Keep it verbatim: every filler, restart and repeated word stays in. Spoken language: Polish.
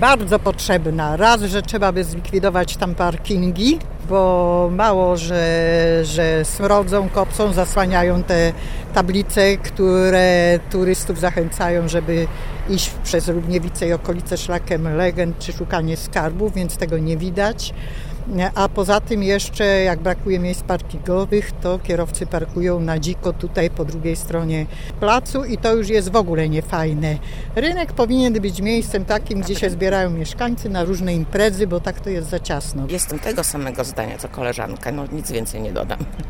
bardzo potrzebna. Raz, że trzeba by zlikwidować tam parkingi, bo mało, że, że smrodzą, kopcą, zasłaniają te tablice, które turystów zachęcają, żeby iść przez Równiewice i okolice szlakiem legend czy szukanie skarbów, więc tego nie widać. A poza tym jeszcze, jak brakuje miejsc parkingowych, to kierowcy parkują na dziko tutaj po drugiej stronie placu i to już jest w ogóle niefajne. Rynek powinien być miejscem takim, gdzie się zbierają mieszkańcy na różne imprezy, bo tak to jest za ciasno. Jestem tego samego zdania co koleżanka, no nic więcej nie dodam.